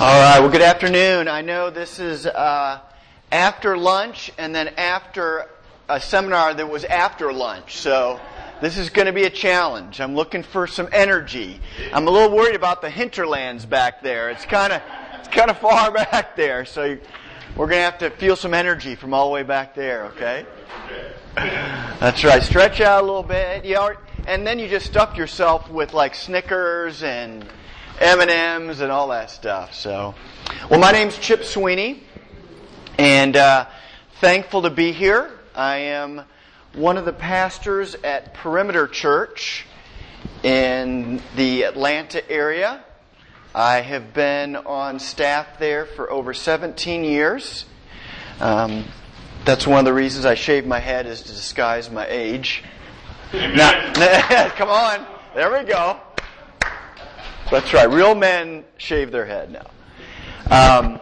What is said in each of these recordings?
All right, well, good afternoon. I know this is after lunch and then after a seminar that was after lunch, so this is going to be a challenge. I'm looking for some energy. I'm a little worried about the hinterlands back there. It's kind of far back there, so we're going to have to feel some energy from all the way back there, okay? That's right. Stretch out a little bit, and then you just stuff yourself with like Snickers and M&Ms and all that stuff. So, well, my name's Chip Sweeney, and thankful to be here. I am one of the pastors at Perimeter Church in the Atlanta area. I have been on staff there for over 17 years. That's one of the reasons I shaved my head, is to disguise my age. Come on, there we go. That's right. Real men shave their head now.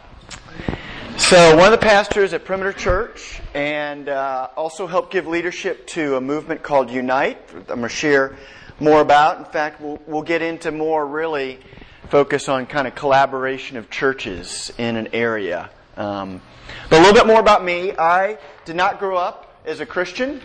So one of the pastors at Perimeter Church, and also help give leadership to a movement called Unite. I'm going to share more about. In fact, we'll get into more really focus on kind of collaboration of churches in an area. But a little bit more about me. I did not grow up as a Christian.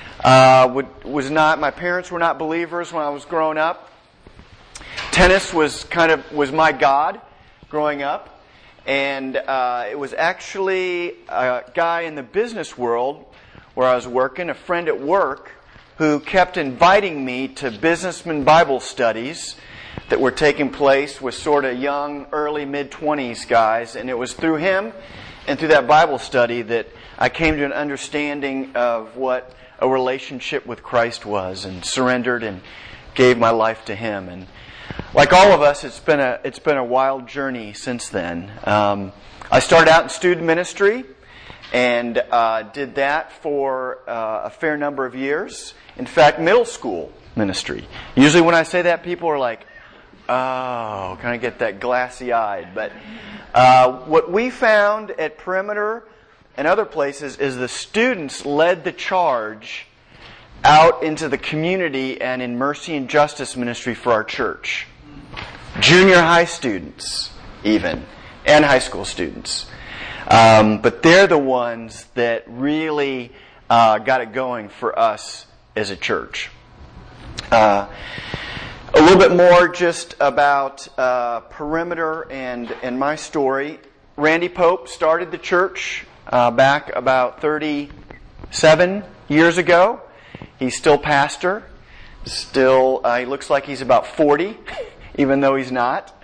My parents were not believers when I was growing up. Tennis was my God growing up, and it was actually a guy in the business world where I was working, a friend at work, who kept inviting me to businessman Bible studies that were taking place with sort of young, early, mid-20s guys, and it was through him and through that Bible study that I came to an understanding of what a relationship with Christ was, and surrendered and gave my life to Him. And like all of us, it's been a wild journey since then. I started out in student ministry and did that for a fair number of years. In fact, middle school ministry. Usually when I say that, people are like, oh, kind of get that glassy-eyed. But what we found at Perimeter and other places is the students led the charge out into the community and in mercy and justice ministry for our church. Junior high students, even, and high school students. But they're the ones that really got it going for us as a church. A little bit more just about Perimeter and my story. Randy Pope started the church back about 37 years ago. He's still pastor. Still, he looks like he's about 40, even though he's not.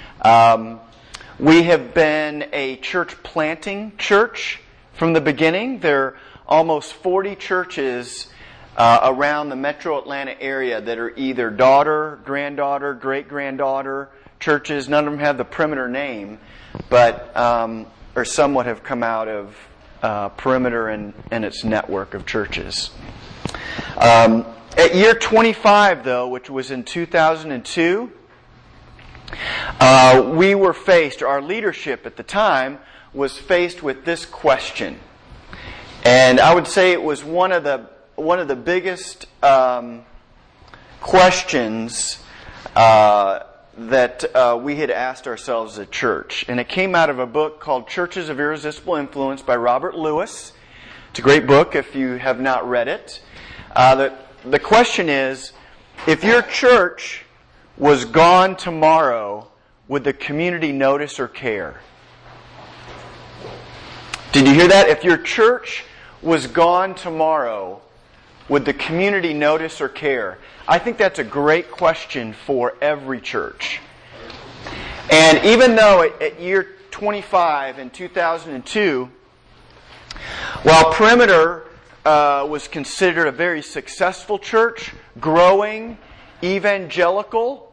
We have been a church planting church from the beginning. There are almost 40 churches around the metro Atlanta area that are either daughter, granddaughter, great-granddaughter churches. None of them have the Perimeter name, but or somewhat have come out of Perimeter and its network of churches. At year 25, though, which was in 2002, we were faced, our leadership at the time was faced with this question. And I would say it was one of the biggest questions that we had asked ourselves as a church. And it came out of a book called Churches of Irresistible Influence by Robert Lewis. It's a great book if you have not read it. The question is, if your church was gone tomorrow, would the community notice or care? Did you hear that? If your church was gone tomorrow, would the community notice or care? I think that's a great question for every church. And even though at year 25 in 2002, while Perimeter was considered a very successful church, growing, evangelical,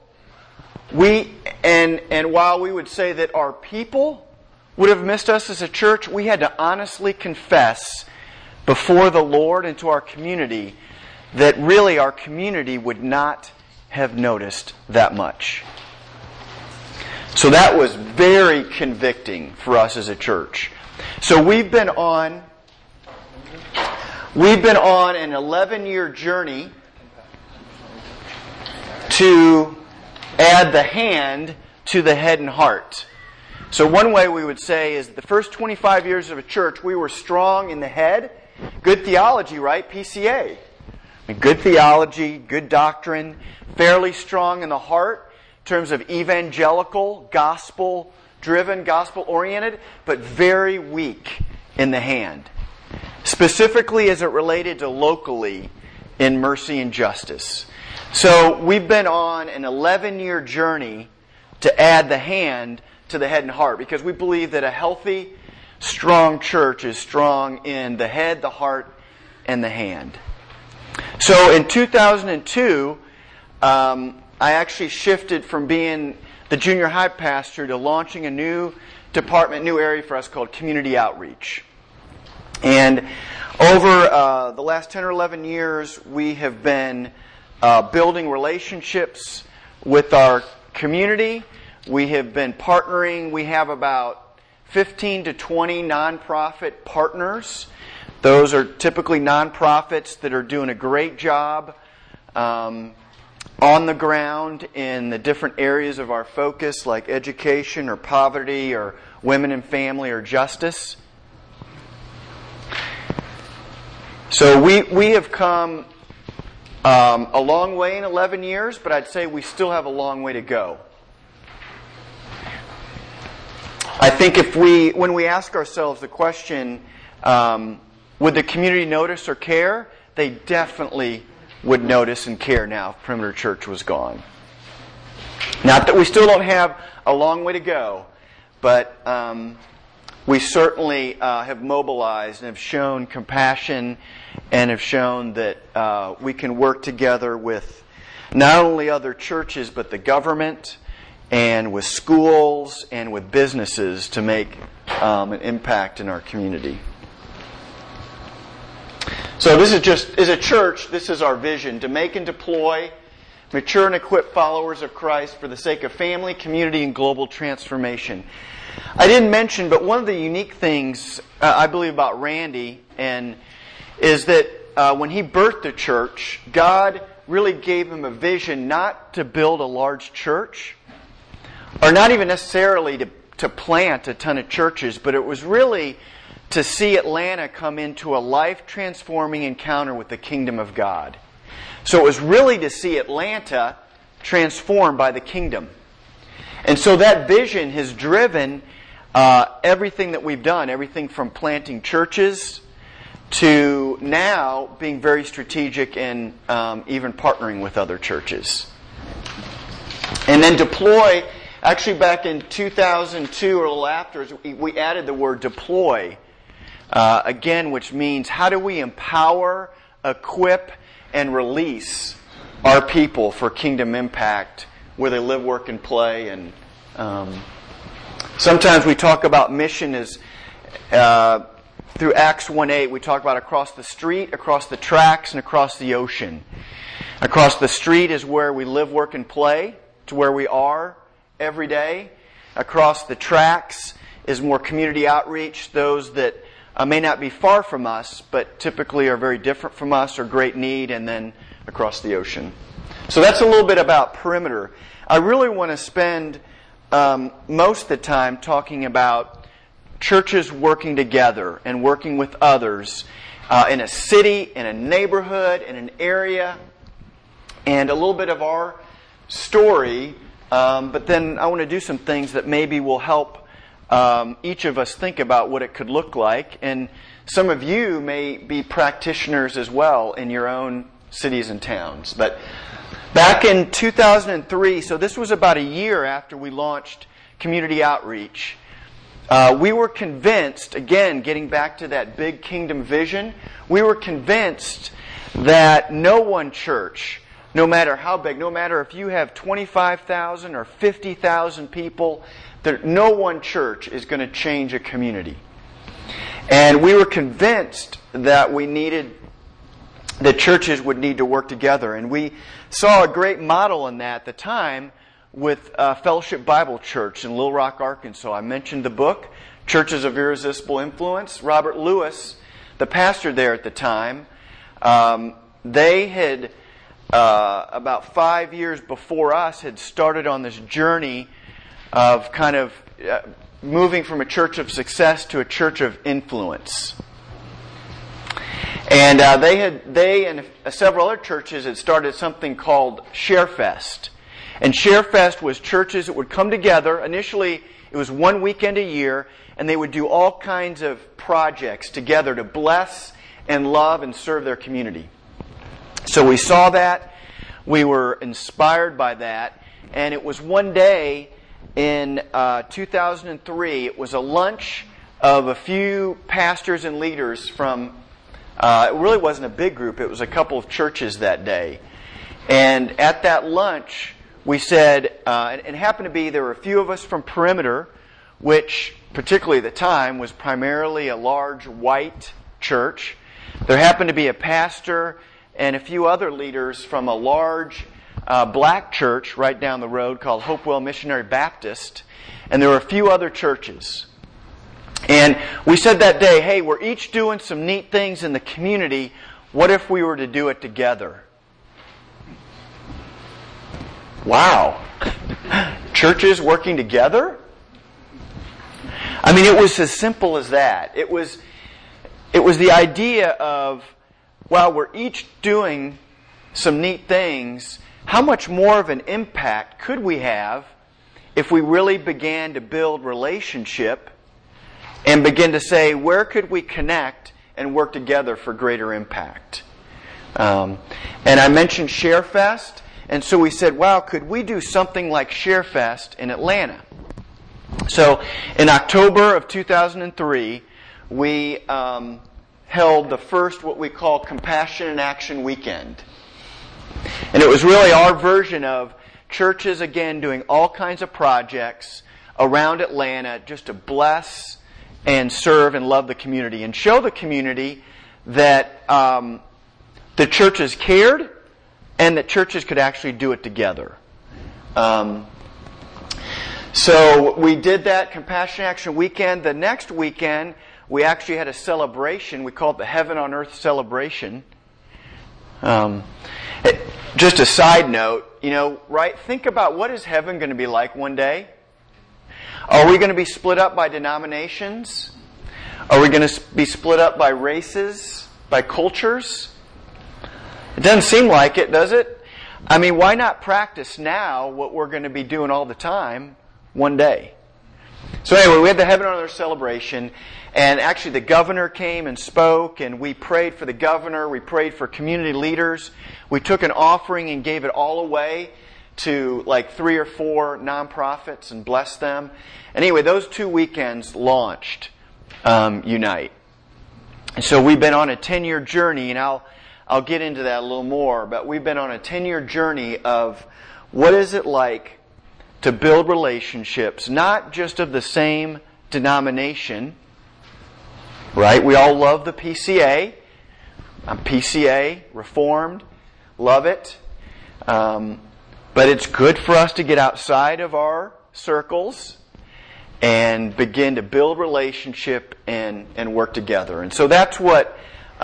and while we would say that our people would have missed us as a church, we had to honestly confess before the Lord and to our community that really our community would not have noticed that much. So that was very convicting for us as a church. So we've been on an 11-year journey to add the hand to the head and heart. So one way we would say is the first 25 years of a church, we were strong in the head. Good theology, right? PCA. Good theology, good doctrine, fairly strong in the heart in terms of evangelical, gospel-driven, gospel-oriented, but very weak in the hand. Specifically as it related to locally in mercy and justice. So we've been on an 11-year journey to add the hand to the head and heart, because we believe that a healthy, strong church is strong in the head, the heart, and the hand. So in 2002, I actually shifted from being the junior high pastor to launching a new department, new area for us called community outreach. And over the last 10 or 11 years, we have been building relationships with our community. We have been partnering. We have about 15 to 20 nonprofit partners. Those are typically nonprofits that are doing a great job on the ground in the different areas of our focus, like education or poverty or women and family or justice. So we have come a long way in 11 years, but I'd say we still have a long way to go. I think when we ask ourselves the question, would the community notice or care? They definitely would notice and care now if Perimeter Church was gone. Not that we still don't have a long way to go, but we certainly have mobilized and have shown compassion and have shown that we can work together with not only other churches, but the government and with schools and with businesses to make an impact in our community. So this is just, as a church, this is our vision, to make and deploy mature and equipped followers of Christ for the sake of family, community, and global transformation. I didn't mention, but one of the unique things I believe about Randy is that when he birthed the church, God really gave him a vision not to build a large church, or not even necessarily to plant a ton of churches, but it was really to see Atlanta come into a life-transforming encounter with the kingdom of God. So it was really to see Atlanta transformed by the kingdom. And so that vision has driven everything that we've done, everything from planting churches to now being very strategic in even partnering with other churches. And then deploy, actually back in 2002 or a little after, we added the word deploy, again, which means how do we empower, equip, and release our people for kingdom impact where they live, work, and play. And sometimes we talk about mission as through Acts 1:8, we talk about across the street, across the tracks, and across the ocean. Across the street is where we live, work, and play. It's where we are every day. Across the tracks is more community outreach, those that may not be far from us, but typically are very different from us or great need, and then across the ocean. So that's a little bit about Perimeter. I really want to spend most of the time talking about churches working together and working with others in a city, in a neighborhood, in an area, and a little bit of our story. But then I want to do some things that maybe will help each of us think about what it could look like. And some of you may be practitioners as well in your own cities and towns. But back in 2003, so this was about a year after we launched Community Outreach, we were convinced, again, getting back to that big kingdom vision, we were convinced that no one church, no matter how big, no matter if you have 25,000 or 50,000 people, that no one church is going to change a community. And we were convinced that the churches would need to work together. And we saw a great model in that at the time with Fellowship Bible Church in Little Rock, Arkansas. I mentioned the book, Churches of Irresistible Influence. Robert Lewis, the pastor there at the time, they had, about 5 years before us, had started on this journey of kind of moving from a church of success to a church of influence. And they and several other churches had started something called ShareFest. And ShareFest was churches that would come together. Initially, it was one weekend a year, and they would do all kinds of projects together to bless and love and serve their community. So we saw that. We were inspired by that. And it was one day in 2003. It was a lunch of a few pastors and leaders from, it really wasn't a big group. It was a couple of churches that day. And at that lunch, we said, and it happened to be there were a few of us from Perimeter, which particularly at the time was primarily a large white church. There happened to be a pastor and a few other leaders from a large black church right down the road called Hopewell Missionary Baptist. And there were a few other churches. And we said that day, hey, we're each doing some neat things in the community. What if we were to do it together? Wow. Churches working together? I mean, it was as simple as that. It was the idea of, while we're each doing some neat things, how much more of an impact could we have if we really began to build relationship and begin to say, where could we connect and work together for greater impact? And I mentioned ShareFest, and so we said, wow, could we do something like ShareFest in Atlanta? So in October of 2003, we held the first what we call Compassion in Action Weekend. And it was really our version of churches, again, doing all kinds of projects around Atlanta just to bless and serve and love the community and show the community that the churches cared and that churches could actually do it together. So we did that Compassion Action Weekend. The next weekend, we actually had a celebration. We called it the Heaven on Earth Celebration. Just a side note, right? Think about what is heaven going to be like one day? Are we going to be split up by denominations? Are we going to be split up by races, by cultures? It doesn't seem like it, does it? I mean, why not practice now what we're going to be doing all the time one day? So anyway, we had the Heaven on Earth celebration, and actually the governor came and spoke, and we prayed for the governor, we prayed for community leaders. We took an offering and gave it all away to like 3 or 4 nonprofits and blessed them. And anyway, those 2 weekends launched Unite. And so we've been on a 10-year journey, and I'll get into that a little more, but we've been on a 10-year journey of what is it like to build relationships, not just of the same denomination, right? We all love the PCA. I'm PCA, Reformed, love it. But it's good for us to get outside of our circles and begin to build relationship and work together. And so that's what,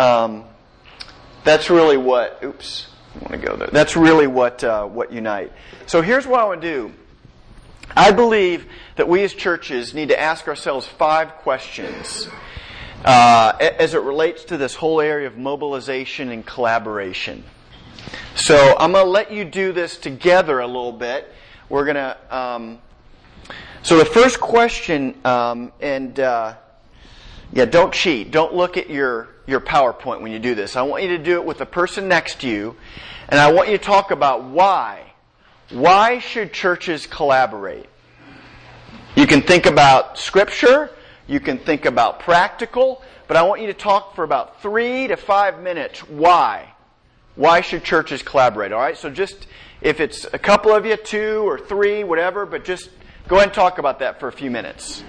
that's really what, oops, I want to go there. That's really what Unite. So here's what I want to do. I believe that we as churches need to ask ourselves 5 questions as it relates to this whole area of mobilization and collaboration. So I'm going to let you do this together a little bit. We're going to... so the first question, don't cheat. Don't look at your PowerPoint when you do this. I want you to do it with the person next to you, and I want you to talk about why. Why should churches collaborate? You can think about Scripture, you can think about practical, but I want you to talk for about 3 to 5 minutes. Why? Why should churches collaborate? All right, so just, if it's a couple of you, 2 or 3, whatever, but just go ahead and talk about that for a few minutes.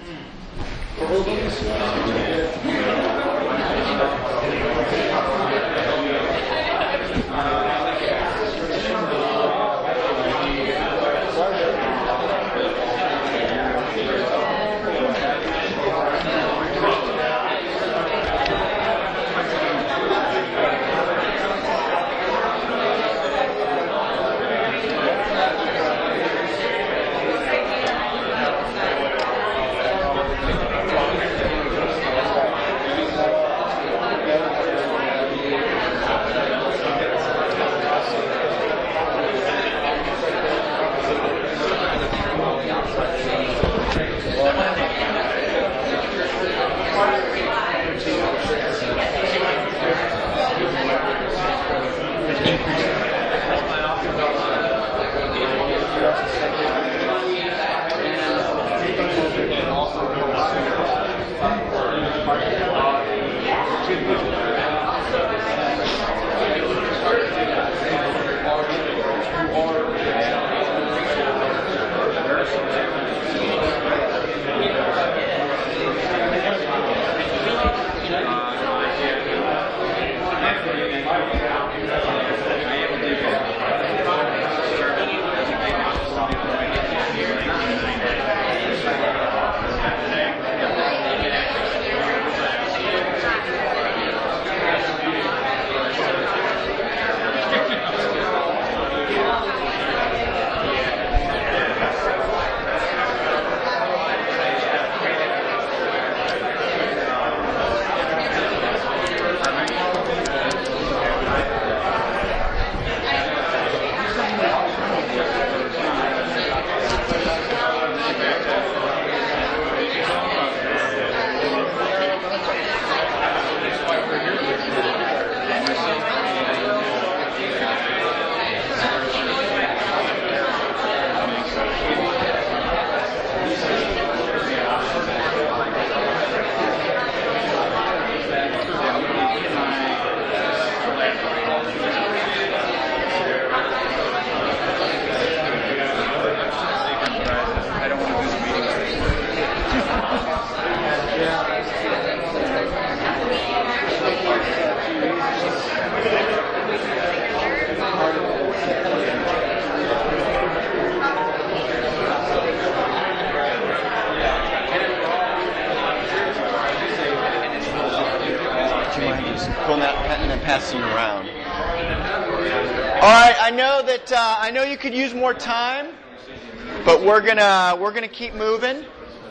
pulling that and then passing it around. All right, I know you could use more time, but we're gonna keep moving.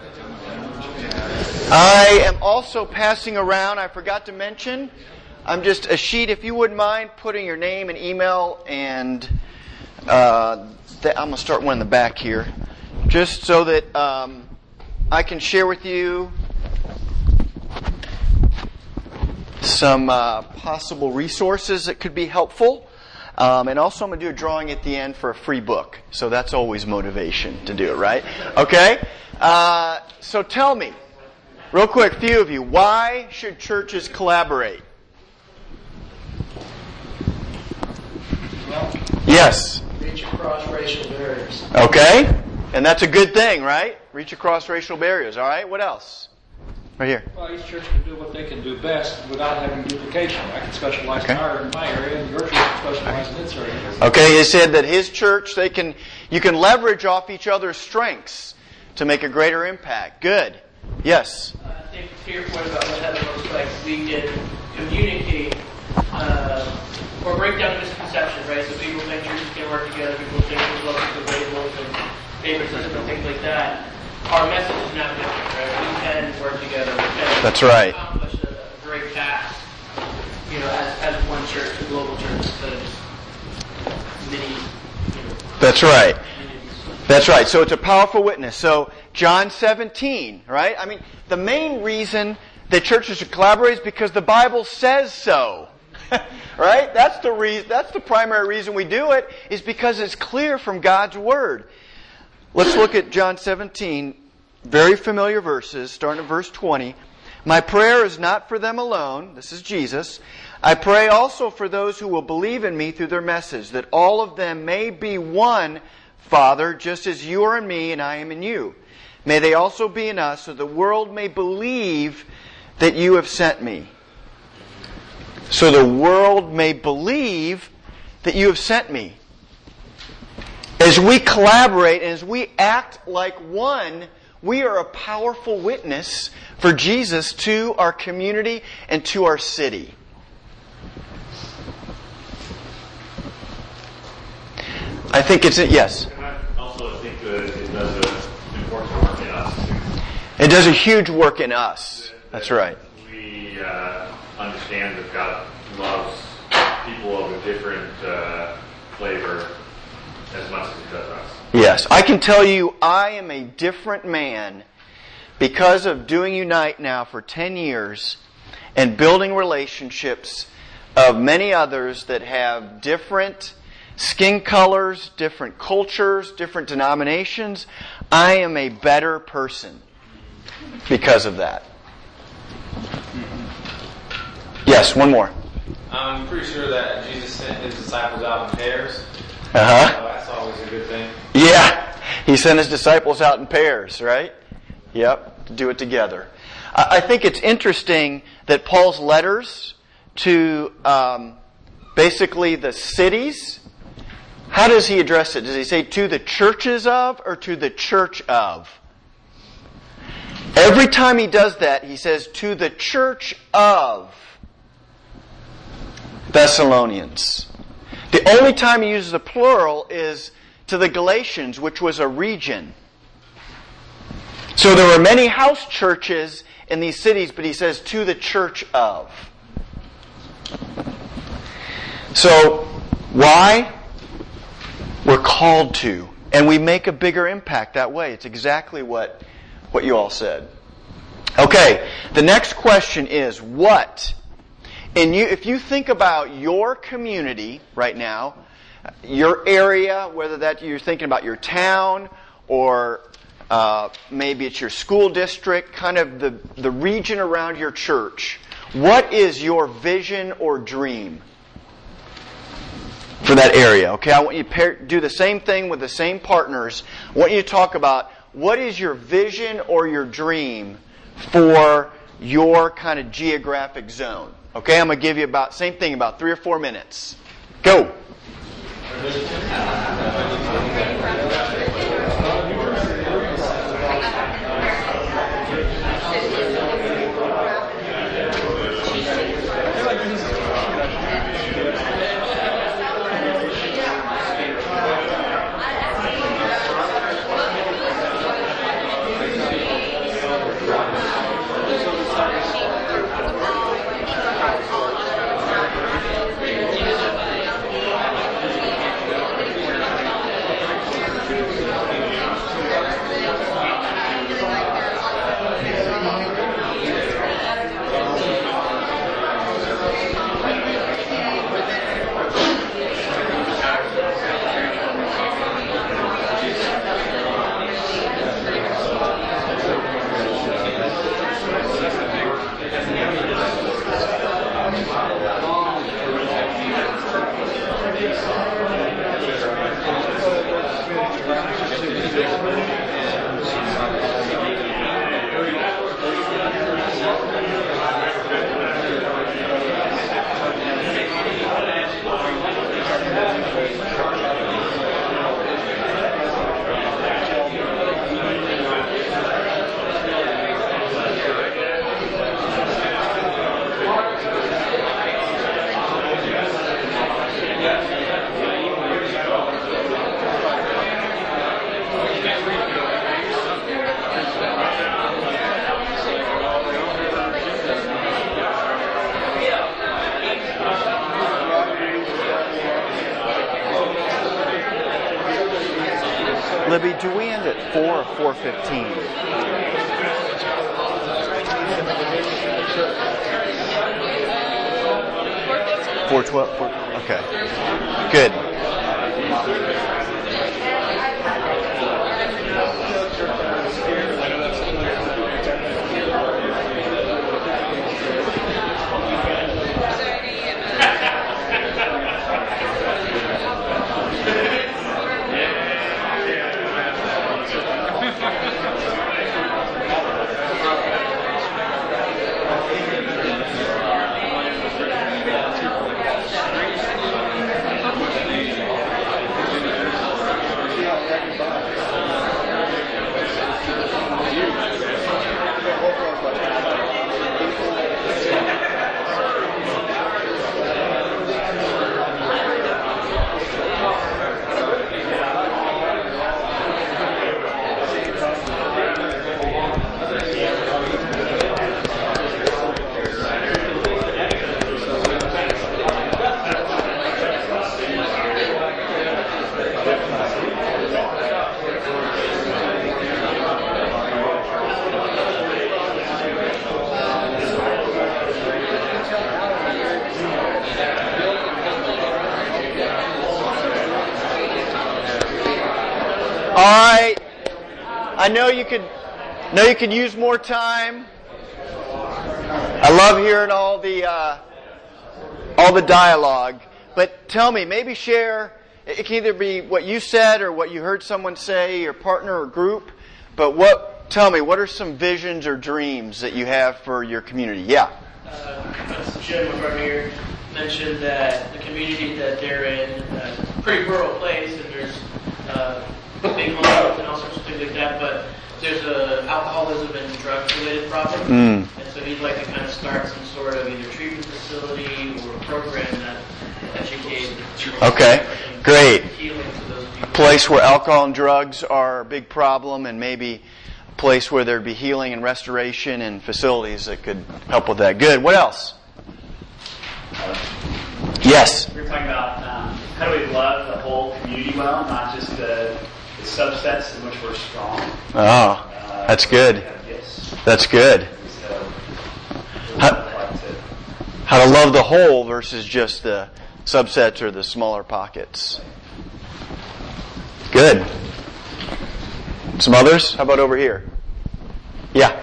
I am also passing around. I forgot to mention. I'm just a sheet. If you wouldn't mind putting your name and email, and I'm gonna start one in the back here, just so that I can share with you some possible resources that could be helpful. And also I'm going to do a drawing at the end for a free book. So that's always motivation to do it, right? Okay? So tell me, real quick, few of you, why should churches collaborate? Well, yes. reach across racial barriers. Okay? And that's a good thing, right? Reach across racial barriers. All right? What else? Right here. Well, each church can do what they can do best without having duplication. I can specialize in my area, and your church can specialize in its area. Okay, he said that his church, you can leverage off each other's strengths to make a greater impact. Good. Yes? I think to your point about what heaven looks like, we can communicate or break down misconceptions, right? So people think churches can work together, people think there's lots of labels and favoritism and things like that. Our message is not different, right? We can work together. We can That's right. accomplish a great task, as one church, a global church, instead of just many, That's right. communities. That's right. So it's a powerful witness. So John 17, right? I mean, the main reason that churches should collaborate is because the Bible says so. Right? That's the reason. That's the primary reason we do it, is because it's clear from God's Word. Let's look at John 17, very familiar verses, starting at verse 20. My prayer is not for them alone, this is Jesus. I pray also for those who will believe in me through their message, that all of them may be one, Father, just as you are in me and I am in you. May they also be in us, so the world may believe that you have sent me. So the world may believe that you have sent me. As we collaborate and as we act like one, we are a powerful witness for Jesus to our community and to our city. I think it's yes. And I also think that it does an important work in us too. It does a huge work in us. That's right. We understand that God loves people of a different flavor as much as He does us. Yes. I can tell you I am a different man because of doing Unite now for 10 years and building relationships of many others that have different skin colors, different cultures, different denominations. I am a better person because of that. Yes, one more. I'm pretty sure that Jesus sent His disciples out in pairs. Uh-huh. So that's always a good thing. Yeah. He sent His disciples out in pairs, right? Yep. To do it together. I think it's interesting that Paul's letters to basically the cities, how does he address it? Does he say to the churches of or to the church of? Every time he does that, he says to the church of Thessalonians. The only time he uses a plural is to the Galatians, which was a region. So there were many house churches in these cities, but he says to the church of. So, why? We're called to. And we make a bigger impact that way. It's exactly what you all said. Okay, the next question is, what? And if you think about your community right now, your area, whether that you're thinking about your town or maybe it's your school district, kind of the region around your church, what is your vision or dream for that area? Okay, I want you to do the same thing with the same partners. I want you to talk about what is your vision or your dream for your kind of geographic zone. Okay, I'm going to give you about 3 or 4 minutes. Go. Libby, do we end at 4 or 4:15? 4:12? Okay. Good. All right. I know you could use more time. I love hearing all the dialogue. But tell me, maybe share. It can either be what you said or what you heard someone say, your partner or group. But tell me, what are some visions or dreams that you have for your community? Yeah. Jim over here mentioned that the community that they're in is a pretty rural place, and there's big homes and all sorts of things like that, but there's a alcoholism and drug-related problem. And so he'd like to kind of start some sort of either treatment facility or a program that educates. Okay, great. Healing to those people. Place where alcohol and drugs are a big problem, and maybe a place where there'd be healing and restoration and facilities that could help with that. Good. What else? Yes. We were talking about how do we love the whole community well, not just the subsets in which we're strong. Oh, that's good. Yes. That's good. So, How to love the whole versus just the subsets or the smaller pockets. Good. Some others? How about over here? Yeah.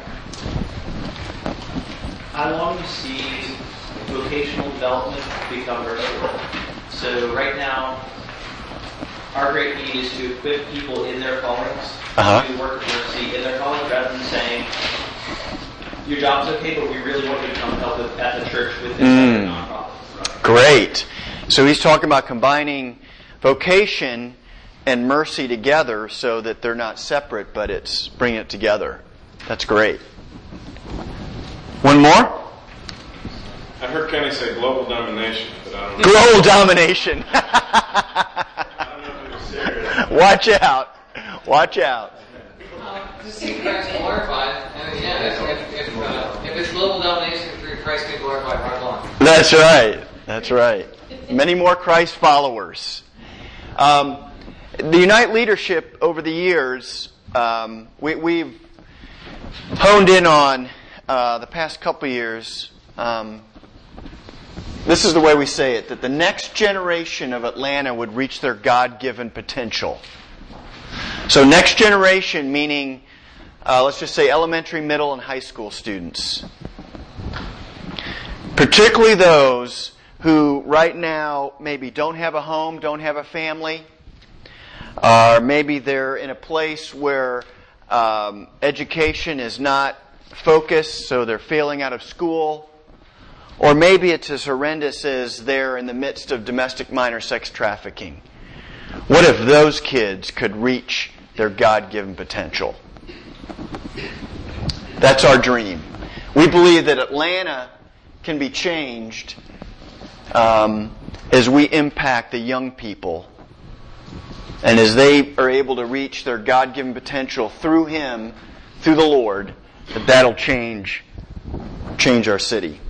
I long to see vocational development become versatile. So right now, our great need is to equip people in their callings to work at Mercy in their calling, rather than saying, your job's okay, but we really want you to come help at the church with this other nonprofit. Great. So he's talking about combining vocation and mercy together so that they're not separate, but it's bringing it together. That's great. One more? I heard Kenny say global domination, but I don't know. Global domination. I don't know if it was serious. Watch out. Watch out. To see Christ glorified, I mean, if it's global domination through Christ being glorified, right along. That's right. That's right. Many more Christ followers. The Unite leadership over the years, we've honed in on the past couple years. This is the way we say it, that the next generation of Atlanta would reach their God-given potential. So next generation meaning, let's just say elementary, middle, and high school students. Particularly those who right now maybe don't have a home, don't have a family, or maybe they're in a place where education is not focused, so they're failing out of school. Or maybe it's as horrendous as they're in the midst of domestic minor sex trafficking. What if those kids could reach their God-given potential? That's our dream. We believe that Atlanta can be changed as we impact the young people. And as they are able to reach their God-given potential through Him, through the Lord, that'll change our city.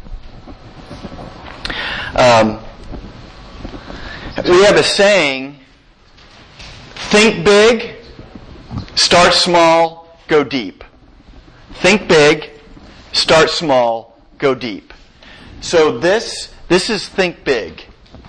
We have a saying, think big, Start small, go deep. Think big, start small, go deep. So this is think big.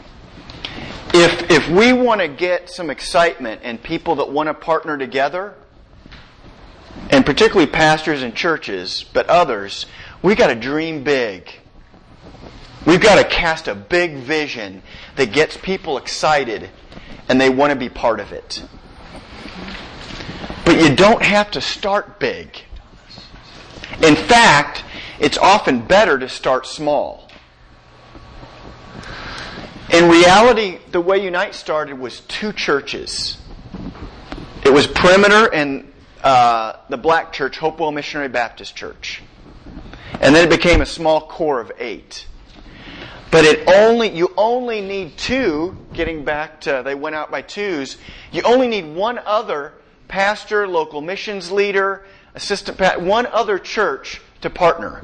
If we want to get some excitement and people that want to partner together, and particularly pastors and churches, but others, we got to dream big. We've got to cast a big vision that gets people excited and they want to be part of it. But you don't have to start big. In fact, it's often better to start small. In reality, the way Unite started was 2 churches. It was Perimeter and the black church, Hopewell Missionary Baptist Church. And then it became a small core of 8. But you only need 2, getting back to, they went out by 2s, you only need one other pastor, local missions leader, assistant pastor, one other church to partner.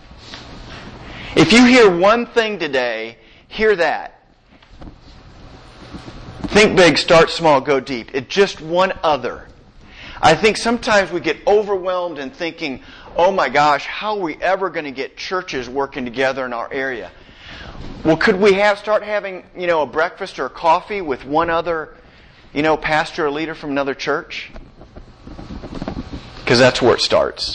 If you hear one thing today, hear that. Think big, start small, go deep. It's just one other. I think sometimes we get overwhelmed in thinking, oh my gosh, how are we ever going to get churches working together in our area? Well, could we start having, a breakfast or a coffee with one other, pastor or leader from another church? Because that's where it starts.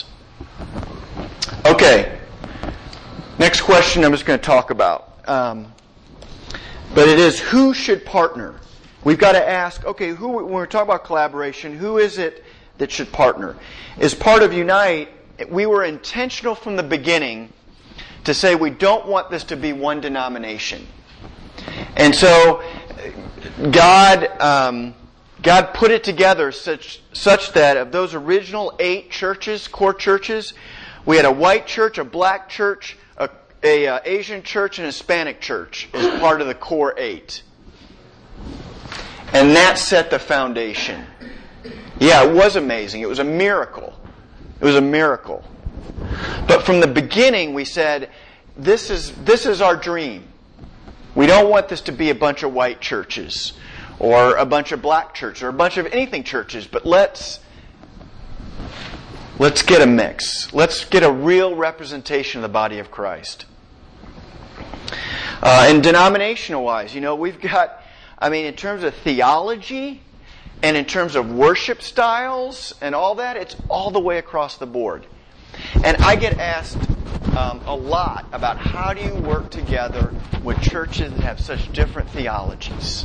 Okay. Next question I'm just going to talk about. But it is, who should partner? We've got to ask, okay, when we're talking about collaboration, who is it that should partner? As part of Unite, we were intentional from the beginning to say we don't want this to be one denomination. And so God put it together such that of those original 8 churches, core churches, we had a white church, a black church, a Asian church, and a Hispanic church as part of the core 8. And that set the foundation. Yeah, it was amazing. It was a miracle. It was a miracle. But from the beginning, we said, this is our dream. We don't want this to be a bunch of white churches or a bunch of black churches or a bunch of anything churches, but let's get a mix. Let's get a real representation of the body of Christ. And denominational-wise, we've got, in terms of theology and in terms of worship styles and all that, it's all the way across the board. And I get asked a lot about how do you work together with churches that have such different theologies.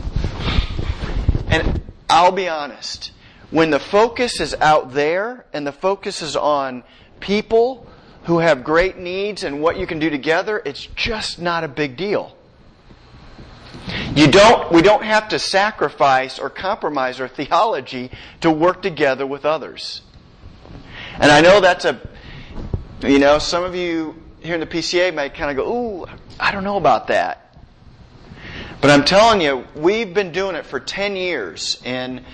And I'll be honest, when the focus is out there and the focus is on people who have great needs and what you can do together, it's just not a big deal. We don't have to sacrifice or compromise our theology to work together with others. And I know that's some of you here in the PCA might kind of go, ooh, I don't know about that. But I'm telling you, we've been doing it for 10 years. And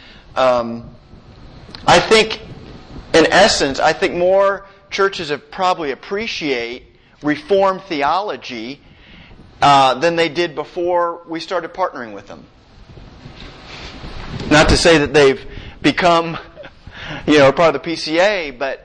I think, in essence, more churches have probably appreciate Reformed theology than they did before we started partnering with them. Not to say that they've become, part of the PCA, but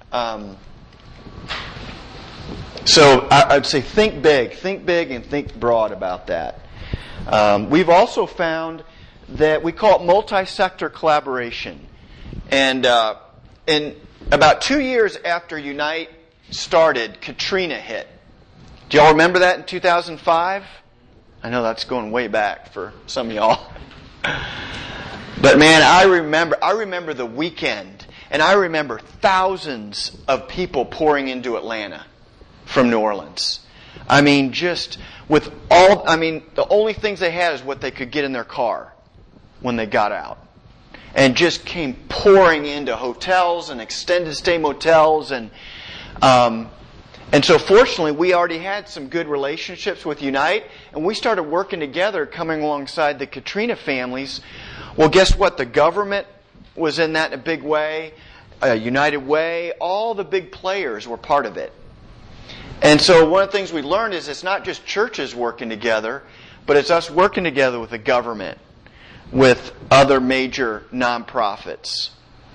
so I'd say think big and think broad about that. We've also found that we call it multi-sector collaboration. And in about 2 years after Unite started, Katrina hit. Do y'all remember that in 2005? I know that's going way back for some of y'all. But man, I remember the weekend, and I remember thousands of people pouring into Atlanta from New Orleans. The only things they had is what they could get in their car when they got out. And just came pouring into hotels and extended stay motels. And so fortunately, we already had some good relationships with Unite. And we started working together, coming alongside the Katrina families. Well, guess what? The government was in that in a big way. United Way, all the big players were part of it. And so one of the things we learned is it's not just churches working together, but it's us working together with the government, with other major nonprofits,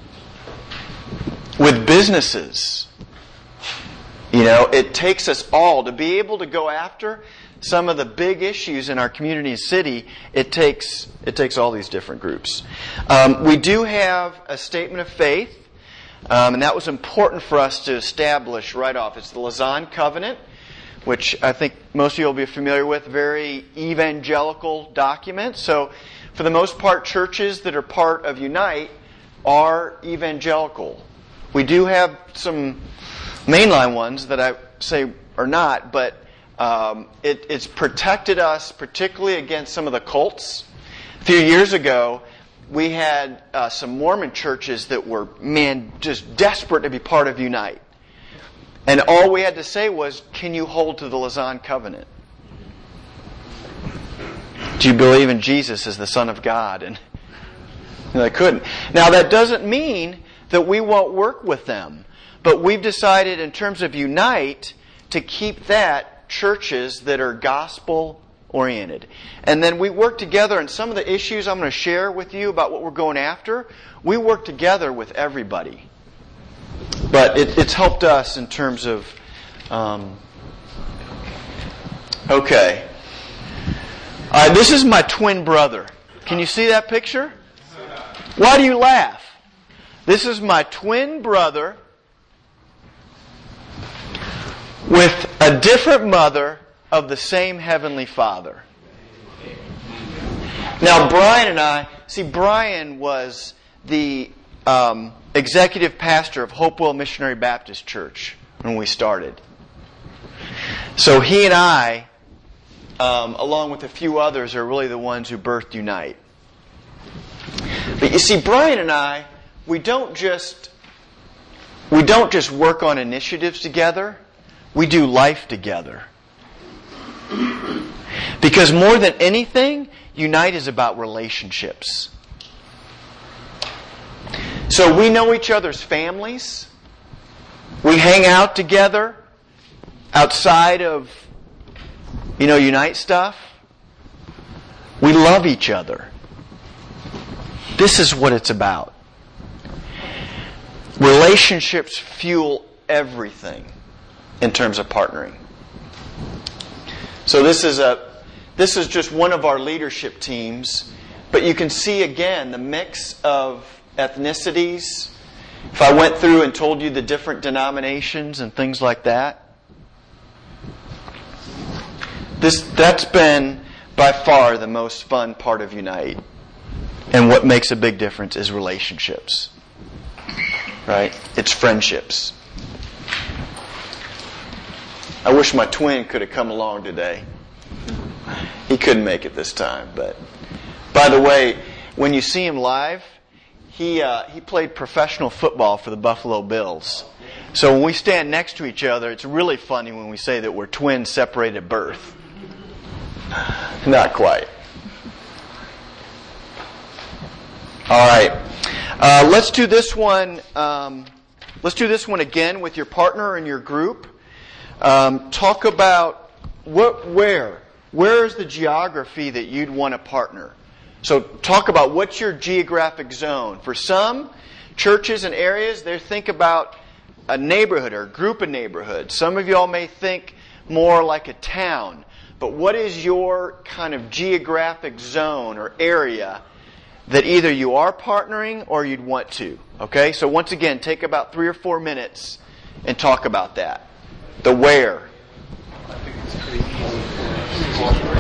with businesses. You know, it takes us all to be able to go after some of the big issues in our community and city. It takes all these different groups. We do have a statement of faith, and that was important for us to establish right off. It's the Lausanne Covenant, which I think most of you will be familiar with. Very evangelical document. So, for the most part, churches that are part of Unite are evangelical. We do have some mainline ones that I say are not, but it's protected us particularly against some of the cults. A few years ago, we had some Mormon churches that were, just desperate to be part of Unite. And all we had to say was, can you hold to the Lausanne Covenant? Do you believe in Jesus as the Son of God? And they couldn't. Now, that doesn't mean that we won't work with them. But we've decided in terms of Unite to keep that churches that are gospel-oriented. And then we work together on some of the issues I'm going to share with you about what we're going after. We work together with everybody. But it's helped us in terms of... Okay. This is my twin brother. Can you see that picture? Why do you laugh? This is my twin brother with a different mother of the same Heavenly Father. Now, Brian and I... See, Brian was the executive pastor of Hopewell Missionary Baptist Church when we started. So he and I, along with a few others, are really the ones who birthed Unite. But you see, Brian and I, we don't just work on initiatives together. We do life together. Because more than anything, Unite is about relationships. So we know each other's families. We hang out together outside of, Unite stuff. We love each other. This is what it's about. Relationships fuel everything in terms of partnering. So this is just one of our leadership teams, but you can see again the mix of ethnicities. If I went through and told you the different denominations and things like that, that's been by far the most fun part of Unite. And what makes a big difference is relationships. Right? It's friendships. I wish my twin could have come along today. He couldn't make it this time, but by the way, when you see him live, he played professional football for the Buffalo Bills. So when we stand next to each other, it's really funny when we say that we're twins separated at birth. Not quite. All right. Let's do this one. Let's do this one again with your partner and your group. Talk about where is the geography that you'd want to partner. So talk about what's your geographic zone. For some churches and areas, they think about a neighborhood or a group of neighborhoods. Some of y'all may think more like a town. But what is your kind of geographic zone or area that either you are partnering or you'd want to? Okay, so once again, take about 3 or 4 minutes and talk about that. The where. I think it's pretty easy.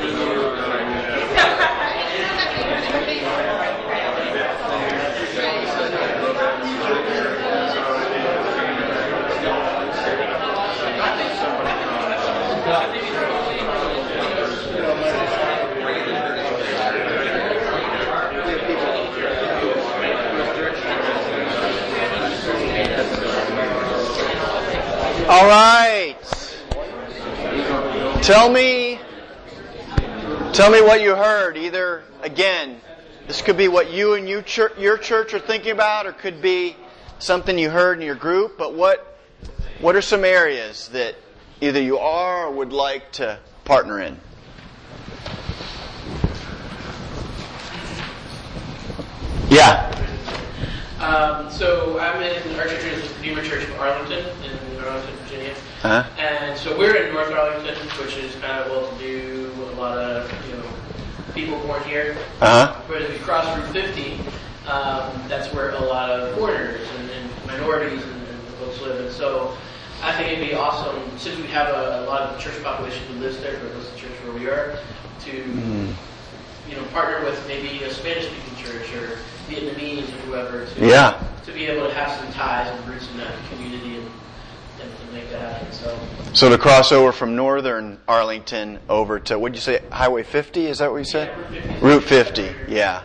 All right. Tell me what you heard. Either, again, this could be what you and your church are thinking about, or could be something you heard in your group. But what are some areas that either you are or would like to partner in? Yeah. So I'm in our church is Redeemer Church of Arlington in Arlington, Virginia. Uh-huh. And so we're in North Arlington, which is kind of well-to-do, a lot of people born here. Uh-huh. But if you cross Route 50, that's where a lot of foreigners and minorities and folks live. And so I think it'd be awesome, since we have a lot of the church population who lives there, but lives in the church where we are, to partner with maybe a Spanish-speaking church or Vietnamese or whoever to be able to have some ties and roots in that community and make that happen. So to cross over from northern Arlington over to, what'd you say, Highway 50? Is that what you said? Yeah, Route 50, yeah.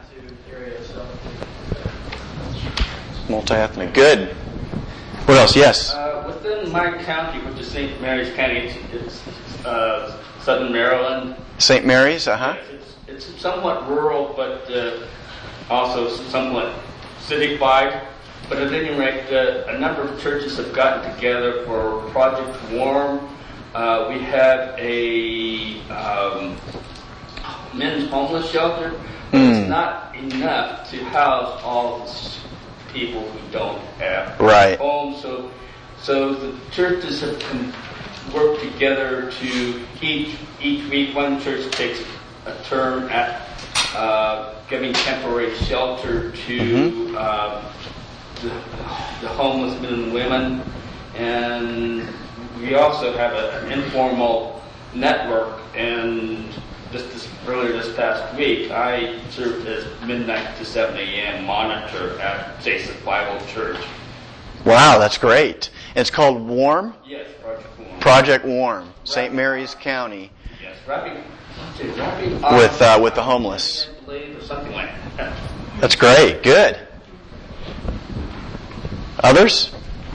Multi-ethnic. Good. What else? Yes? Within my county, which is St. Mary's County, it's southern Maryland. St. Mary's, uh-huh. It's somewhat rural, but also somewhat city-wide. But at any rate, a number of churches have gotten together for Project Warm. We have a men's homeless shelter, but it's not enough to house all these people who don't have homes. So the churches have worked together to each week one church takes a turn at giving temporary shelter to the homeless men and women, and we also have an informal network. And earlier this past week, I served as midnight to 7 a.m. monitor at Jason Bible Church. Wow, that's great. It's called Warm? Yes, Project Warm. Project Warm, St. Mary's County. Yes, with the homeless. Or something like that. That's great. Good. Others?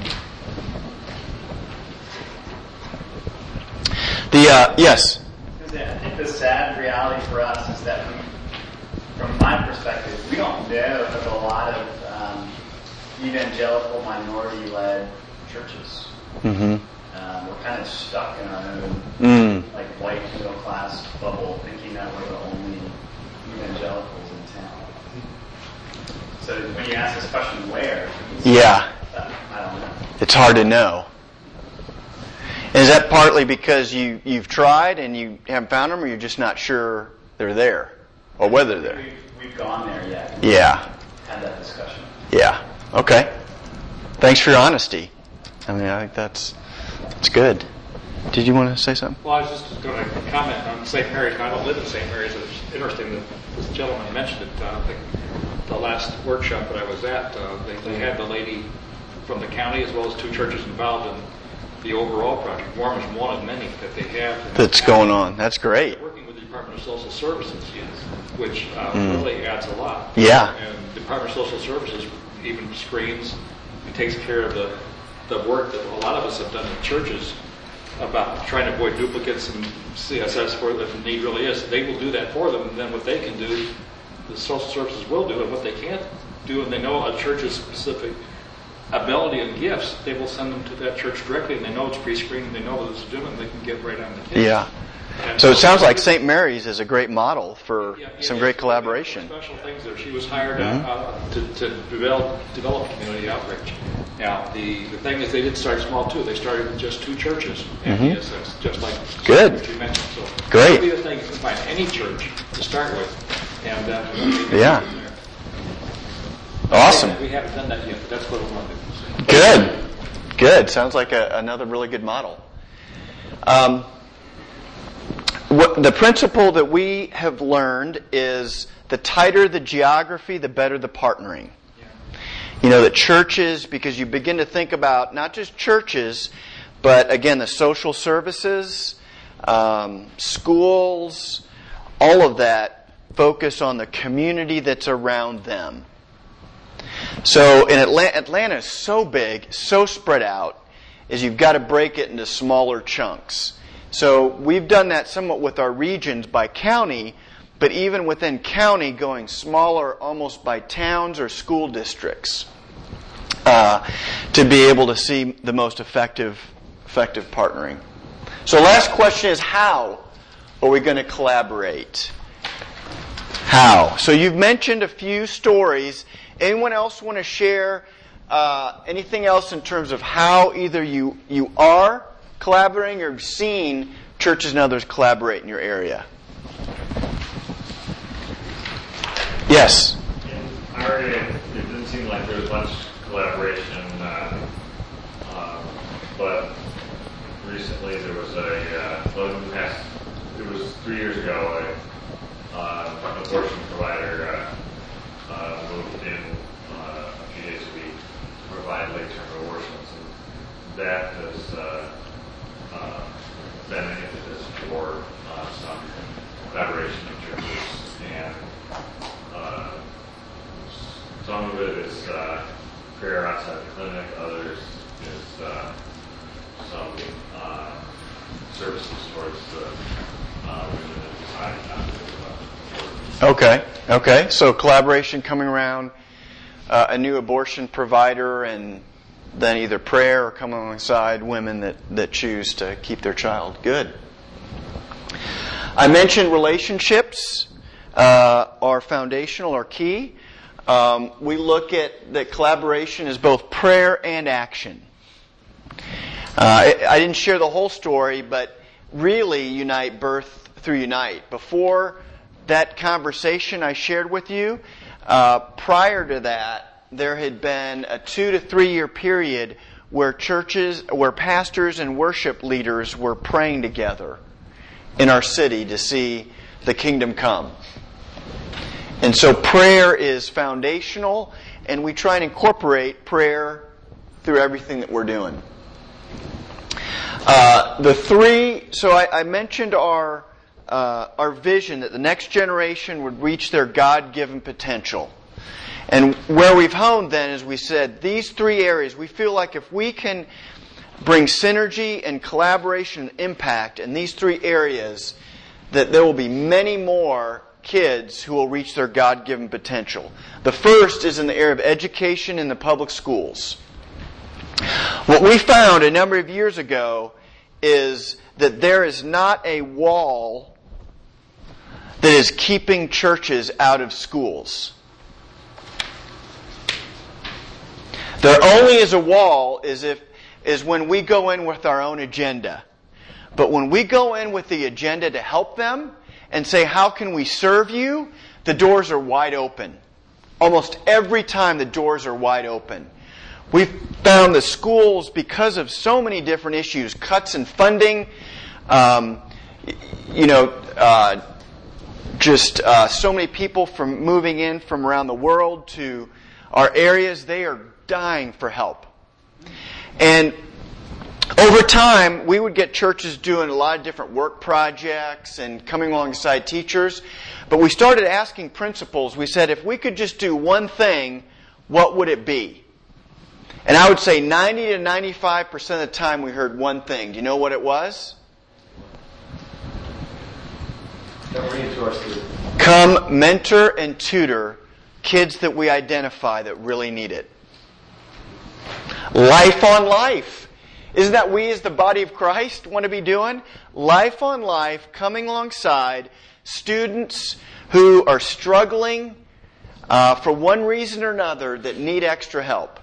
Yes. I think the sad reality for us is that from my perspective, we don't know of a lot of evangelical minority-led churches. Mm-hmm. We're kind of stuck in our own white middle-class bubble, thinking that we're the only evangelicals in town. So when you ask this question, where? I don't know. It's hard to know. Is that partly because you've tried and you haven't found them, or you're just not sure they're there, or whether they're there? We've gone there yet. Yeah. Had that discussion. Yeah. Okay. Thanks for your honesty. I mean, I think that's good. Did you want to say something? Well, I was just going to comment on St. Mary's. I don't live in St. Mary's. It's interesting that this gentleman mentioned it. I think the last workshop that I was at, they had the lady from the county as well as two churches involved in the overall project. Warm is one of many that they have. That's going on. That's great. They're working with the Department of Social Services, which really adds a lot. Yeah. And the Department of Social Services even screens and takes care of the work that a lot of us have done in churches about trying to avoid duplicates and CSS where the need really is. They will do that for them, and then what they can do, the social services will do, and what they can't do, and they know a church's specific ability and gifts, they will send them to that church directly, and they know it's pre-screened, and they know that it's legitimate, and they can get right on the case. Yeah. And so it sounds like St. Mary's is a great model for some great collaboration. Special things there. She was hired to develop community outreach. Now, the thing is, they did start small too. They started with just two churches at ESS, just like you mentioned. So great. That would be the thing you can find any church to start with, and awesome. We haven't done that yet, but that's what we want to do. Good. Sounds like another really good model. the principle that we have learned is the tighter the geography, the better the partnering. You know, that churches, because you begin to think about not just churches, but again, the social services, schools, all of that focus on the community that's around them. So in Atlanta is so big, so spread out, is you've got to break it into smaller chunks. So we've done that somewhat with our regions by county, but even within county going smaller almost by towns or school districts to be able to see the most effective partnering. So last question is, how are we going to collaborate? How? So you've mentioned a few stories. Anyone else want to share anything else in terms of how either you are collaborating or seen churches and others collaborate in your area? Yes? In our area, it didn't seem like there was much collaboration, but recently there was it was 3 years ago, an abortion provider moved in a few days a week to provide late-term abortions, and that has been an impetus for some collaboration in churches, and some of it is prayer outside the clinic, others is some services towards the women that decide not to abortion. Okay. So collaboration coming around a new abortion provider, and then either prayer or coming alongside women that choose to keep their child. Good. I mentioned relationships are foundational or key. We look at that collaboration as both prayer and action. I didn't share the whole story, but really Unite birthed through Unite. Before that conversation I shared with you, prior to that, there had been a 2 to 3 year period where pastors and worship leaders were praying together in our city to see the kingdom come. And so prayer is foundational, and we try and incorporate prayer through everything that we're doing. So I mentioned our vision that the next generation would reach their God-given potential. And where we've honed then is we said these 3 areas, we feel like if we can bring synergy and collaboration and impact in these 3 areas, that there will be many more kids who will reach their God-given potential. The first is in the area of education in the public schools. What we found a number of years ago is that there is not a wall that is keeping churches out of schools. There only is a wall is when we go in with our own agenda. But when we go in with the agenda to help them and say, how can we serve you? The doors are wide open. Almost every time the doors are wide open. We've found the schools, because of so many different issues, cuts in funding, so many people from moving in from around the world to our areas, they are dying for help. And over time, we would get churches doing a lot of different work projects and coming alongside teachers. But we started asking principals. We said, if we could just do one thing, what would it be? And I would say 90 to 95% of the time we heard one thing. Do you know what it was? Come mentor and tutor kids that we identify that really need it. Life on life. Isn't that we as the body of Christ want to be doing? Life on life, coming alongside students who are struggling for one reason or another that need extra help.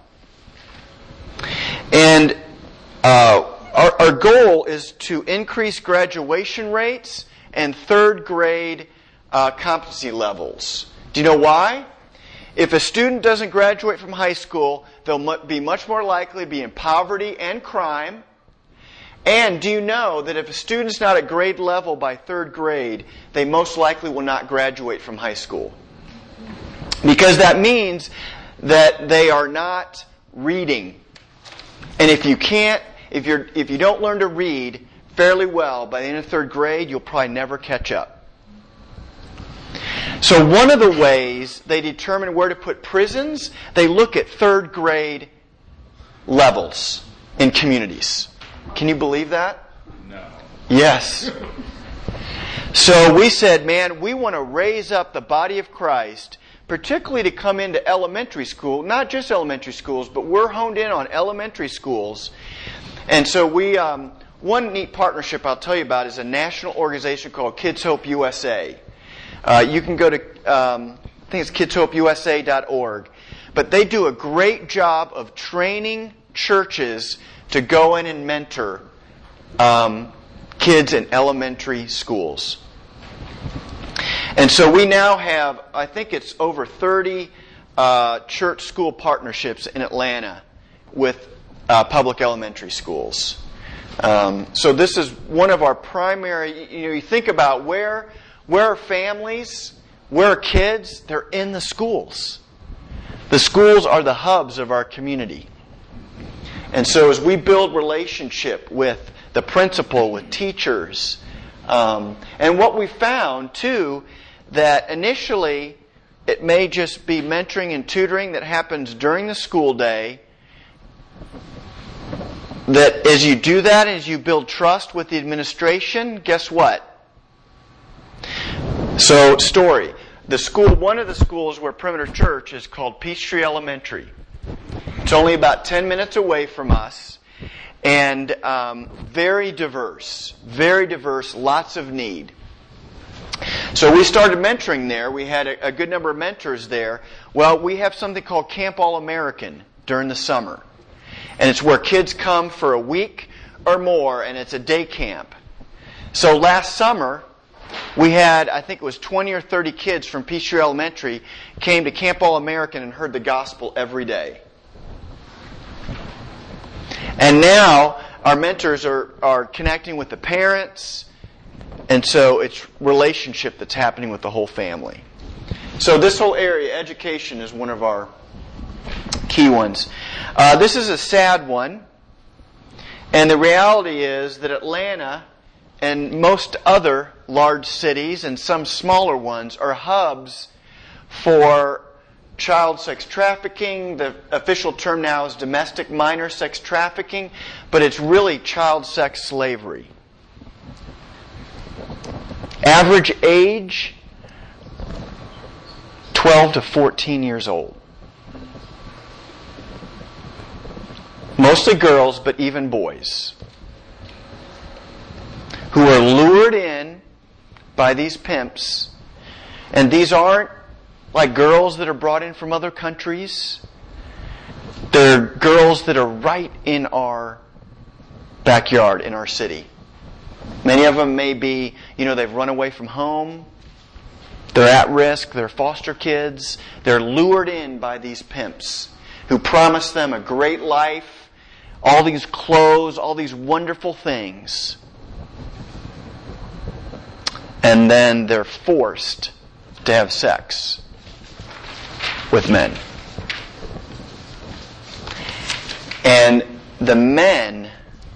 And our goal is to increase graduation rates and third grade competency levels. Do you know why? If a student doesn't graduate from high school, they'll be much more likely to be in poverty and crime, And do you know that if a student's not at grade level by 3rd grade, they most likely will not graduate from high school? Because that means that they are not reading. And if you don't learn to read fairly well by the end of 3rd grade, you'll probably never catch up. So one of the ways they determine where to put prisons, they look at 3rd grade levels in communities. Can you believe that? No. Yes. So we said, man, we want to raise up the body of Christ, particularly to come into elementary school, not just elementary schools, but we're honed in on elementary schools. And so we, one neat partnership I'll tell you about is a national organization called Kids Hope USA. You can go to, I think it's kidshopeusa.org. But they do a great job of training churches to go in and mentor kids in elementary schools. And so we now have, I think it's over 30 church school partnerships in Atlanta with public elementary schools. So this is one of our primary, you think about where are families, where are kids? They're in the schools. The schools are the hubs of our community. And so as we build relationship with the principal, with teachers, and what we found too, that initially it may just be mentoring and tutoring that happens during the school day, that as you do that, as you build trust with the administration, guess what? So, story. The school, one of the schools where Perimeter Church is called Peachtree Elementary. It's only about 10 minutes away from us, and very diverse, lots of need. So we started mentoring there. We had a good number of mentors there. Well, we have something called Camp All-American during the summer. And it's where kids come for a week or more, and it's a day camp. So last summer, we had, I think it was 20 or 30 kids from Peachtree Elementary came to Camp All-American and heard the gospel every day. And now our mentors are connecting with the parents, and so it's relationship that's happening with the whole family. So this whole area, education, is one of our key ones. This is a sad one, and the reality is that Atlanta and most other large cities and some smaller ones are hubs for child sex trafficking. The official term now is domestic minor sex trafficking, but it's really child sex slavery. Average age, 12 to 14 years old. Mostly girls, but even boys, who are lured in by these pimps. And these aren't like girls that are brought in from other countries. They're girls that are right in our backyard, in our city. Many of them may be, they've run away from home. They're at risk. They're foster kids. They're lured in by these pimps who promise them a great life, all these clothes, all these wonderful things. And then they're forced to have sex with men. And the men,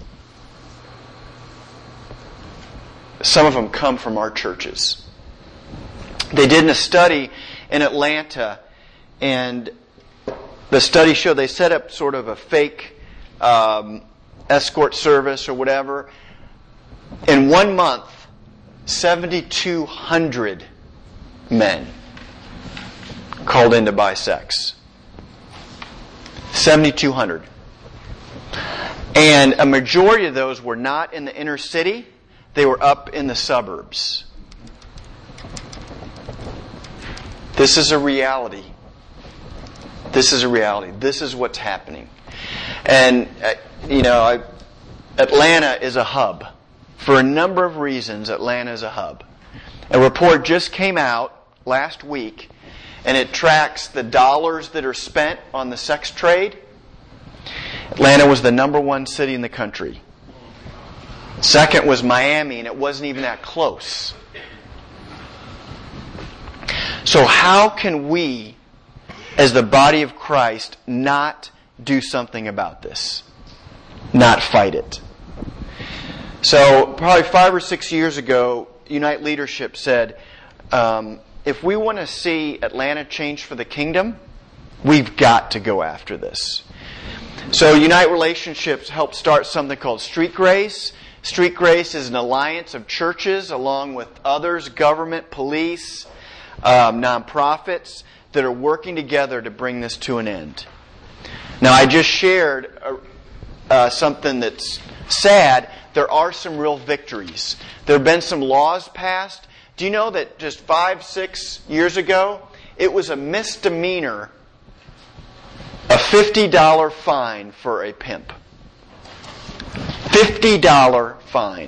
some of them come from our churches. They did a study in Atlanta, and the study showed they set up sort of a fake escort service or whatever. In 1 month, 7,200 men called in to buy sex. 7,200. And a majority of those were not in the inner city. They were up in the suburbs. This is a reality. This is a reality. This is what's happening. And, Atlanta is a hub. For a number of reasons, Atlanta is a hub. A report just came out last week, and it tracks the dollars that are spent on the sex trade. Atlanta was the number 1 city in the country. Second was Miami, and it wasn't even that close. So how can we, as the body of Christ, not do something about this? Not fight it? So probably 5 or 6 years ago, Unite Leadership said, if we want to see Atlanta change for the kingdom, we've got to go after this. So Unite Relationships helped start something called Street Grace. Street Grace is an alliance of churches along with others, government, police, nonprofits that are working together to bring this to an end. Now, I just shared something that's sad. There are some real victories. There have been some laws passed. Do you know that just 5, 6 years ago, it was a misdemeanor, a $50 fine for a pimp. $50 fine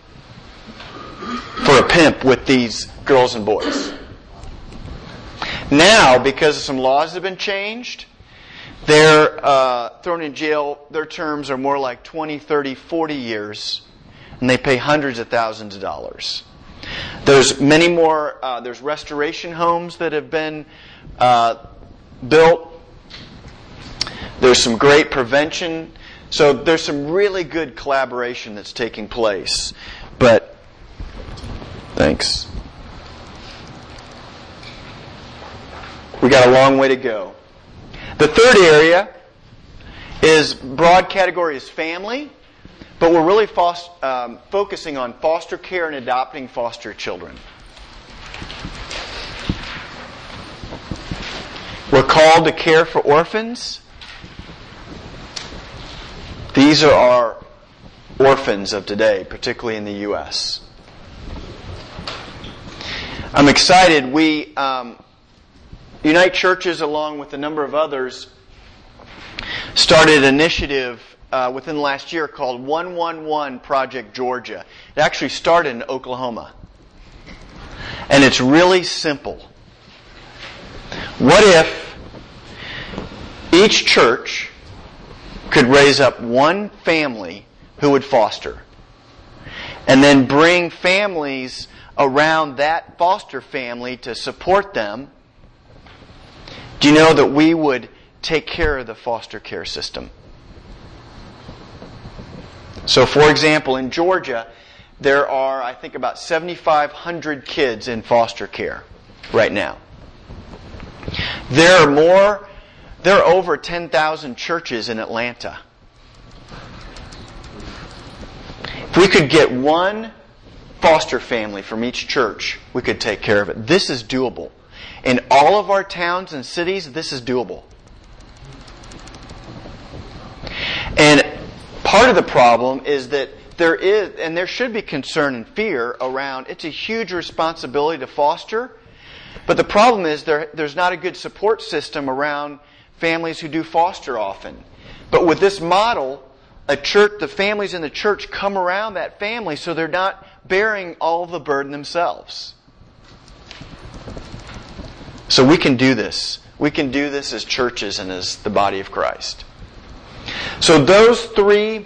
for a pimp with these girls and boys. Now, because some laws have been changed, they're thrown in jail. Their terms are more like 20, 30, 40 years, and they pay hundreds of thousands of dollars. There's many more. There's restoration homes that have been built. There's some great prevention. So there's some really good collaboration that's taking place. But thanks. We got a long way to go. The third area is broad category is family, but we're really focusing on foster care and adopting foster children. We're called to care for orphans. These are our orphans of today, particularly in the U.S. I'm excited. We Unite Churches, along with a number of others, started an initiative within the last year called 111 Project Georgia. It actually started in Oklahoma. And it's really simple. What if each church could raise up one family who would foster, and then bring families around that foster family to support them? Do you know that we would take care of the foster care system? So, for example, in Georgia, there are, I think, about 7,500 kids in foster care right now. There are over 10,000 churches in Atlanta. If we could get one foster family from each church, we could take care of it. This is doable. In all of our towns and cities, this is doable. And part of the problem is that there is, and there should be concern and fear around, it's a huge responsibility to foster, but the problem is there's not a good support system around families who do foster often. But with this model, the families in the church come around that family so they're not bearing all of the burden themselves. So we can do this. We can do this as churches and as the body of Christ. So those three,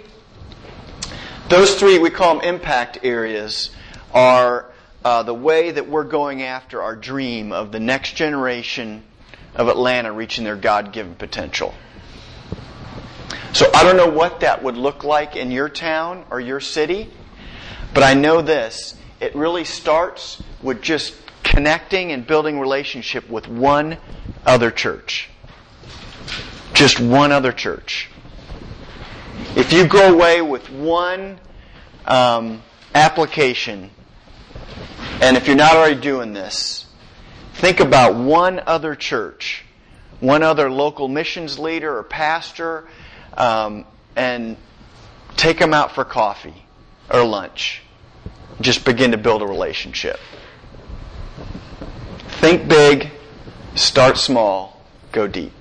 we call them impact areas, are the way that we're going after our dream of the next generation of Atlanta reaching their God-given potential. So I don't know what that would look like in your town or your city, but I know this. It really starts with just connecting and building relationship with one other church. Just one other church. If you go away with one application, and if you're not already doing this, think about one other church, one other local missions leader or pastor, and take them out for coffee or lunch. Just begin to build a relationship. Think big, start small, go deep.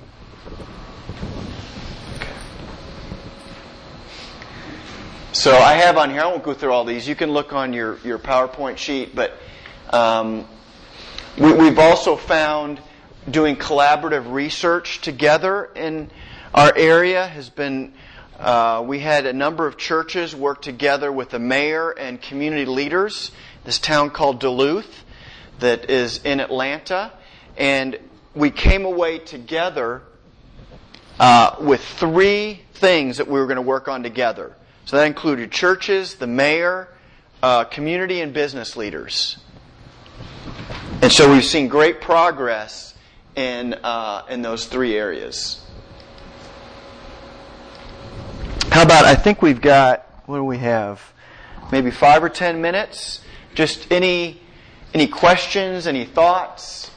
So I have on here, I won't go through all these. You can look on your PowerPoint sheet, but we've also found doing collaborative research together in our area has been we had a number of churches work together with the mayor and community leaders. This town called Duluth that is in Atlanta. And we came away together with 3 things that we were going to work on together. So that included churches, the mayor, community, and business leaders. And so we've seen great progress in those 3 areas. How about, I think we've got, what do we have? Maybe 5 or 10 minutes? Just any questions, any thoughts?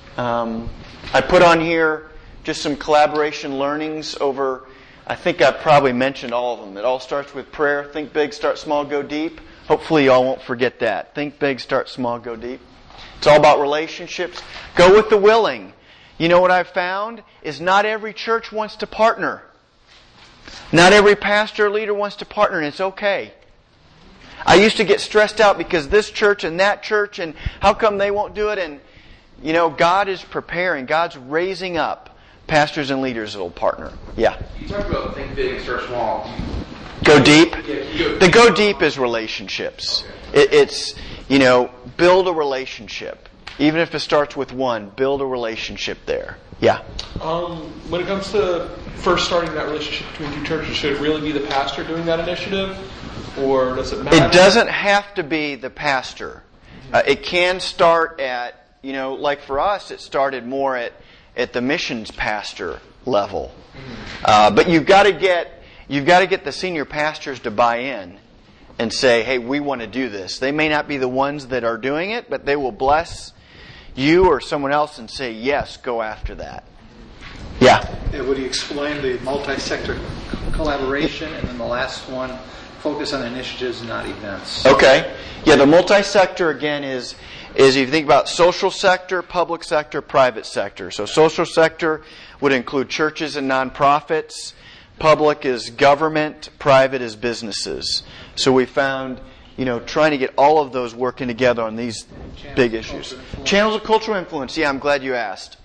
I put on here just some collaboration learnings over, I think I probably mentioned all of them. It all starts with prayer. Think big, start small, go deep. Hopefully you all won't forget that. Think big, start small, go deep. It's all about relationships. Go with the willing. You know what I've found is not every church wants to partner. Not every pastor or leader wants to partner, and it's okay. I used to get stressed out because this church and that church, and how come they won't do it? And, God is preparing. God's raising up pastors and leaders that will partner. Yeah. You talked about think big and start small. Go deep? Yeah, the go deep is relationships. Okay. It's, build a relationship. Even if it starts with one, build a relationship there. Yeah. When it comes to first starting that relationship between 2 churches, should it really be the pastor doing that initiative? Or does it matter? It doesn't have to be the pastor. It can start at, like for us, it started more at the missions pastor level. But you've got to get the senior pastors to buy in and say, hey, we want to do this. They may not be the ones that are doing it, but they will bless you or someone else and say, yes, go after that. Yeah. Would you explain the multi-sector collaboration, and then the last one, focus on initiatives, not events? Okay. Yeah, the multi-sector, again, is if you think about social sector, public sector, private sector. So social sector would include churches and nonprofits. Public is government. Private is businesses. So we found, trying to get all of those working together on these big issues. Channels of cultural influence. Yeah, I'm glad you asked.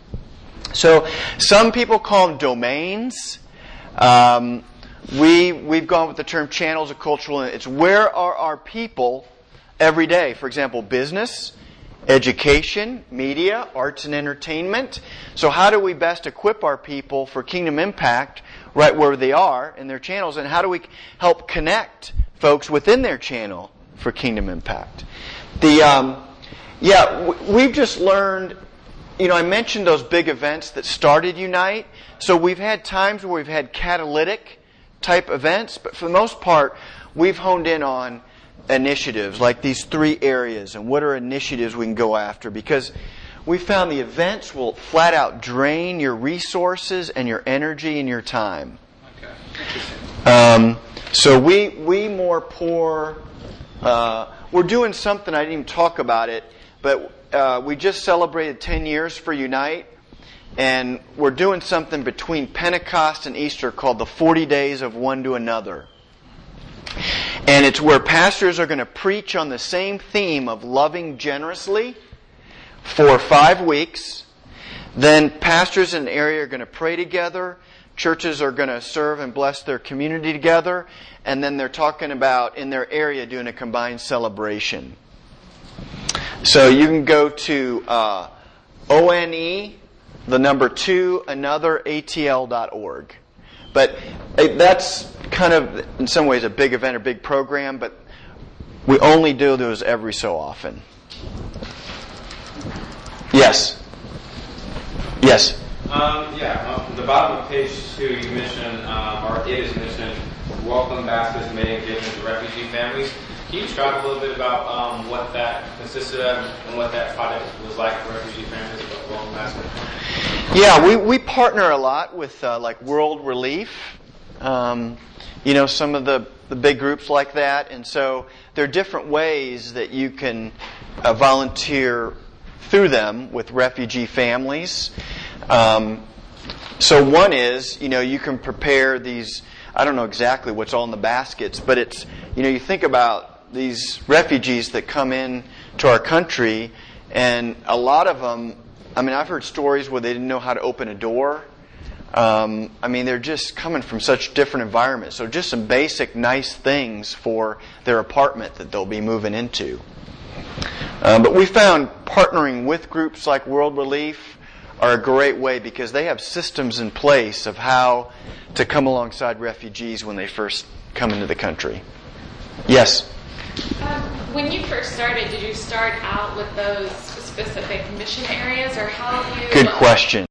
So some people call them domains. We've gone with the term channels of cultural influence. It's where are our people every day. For example, business, education, media, arts and entertainment. So how do we best equip our people for kingdom impact right where they are in their channels? And how do we help connect folks within their channel for kingdom impact? We've just learned, I mentioned those big events that started Unite. So we've had times where we've had catalytic type events, but for the most part, we've honed in on initiatives like these 3 areas and what are initiatives we can go after, because we found the events will flat out drain your resources and your energy and your time. Okay. So we more pour. We're doing something, I didn't even talk about it, but we just celebrated 10 years for Unite, and we're doing something between Pentecost and Easter called the 40 Days of One to Another. And it's where pastors are going to preach on the same theme of loving generously for 5 weeks. Then pastors in the area are going to pray together. Churches are going to serve and bless their community together. And then they're talking about, in their area, doing a combined celebration. So you can go to ONE, the number 2, another, ATL.org. But that's kind of, in some ways, a big event or big program, but we only do those every so often. Yes? Yes? The bottom of page 2, you mentioned, or it is mentioned, welcome baskets made and given to refugee families. Can you talk a little bit about what that consisted of and what that project was like for refugee families with welcome baskets? Yeah, we partner a lot with like World Relief, some of the big groups like that, and so there are different ways that you can volunteer through them with refugee families. So one is, you can prepare these, I don't know exactly what's all in the baskets, but it's, you think about these refugees that come in to our country, and a lot of them, I've heard stories where they didn't know how to open a door. I mean, they're just coming from such different environments. So just some basic nice things for their apartment that they'll be moving into. But we found partnering with groups like World Relief are a great way because they have systems in place of how to come alongside refugees when they first come into the country. Yes? When you first started, did you start out with those specific mission areas, or how do you... Good question.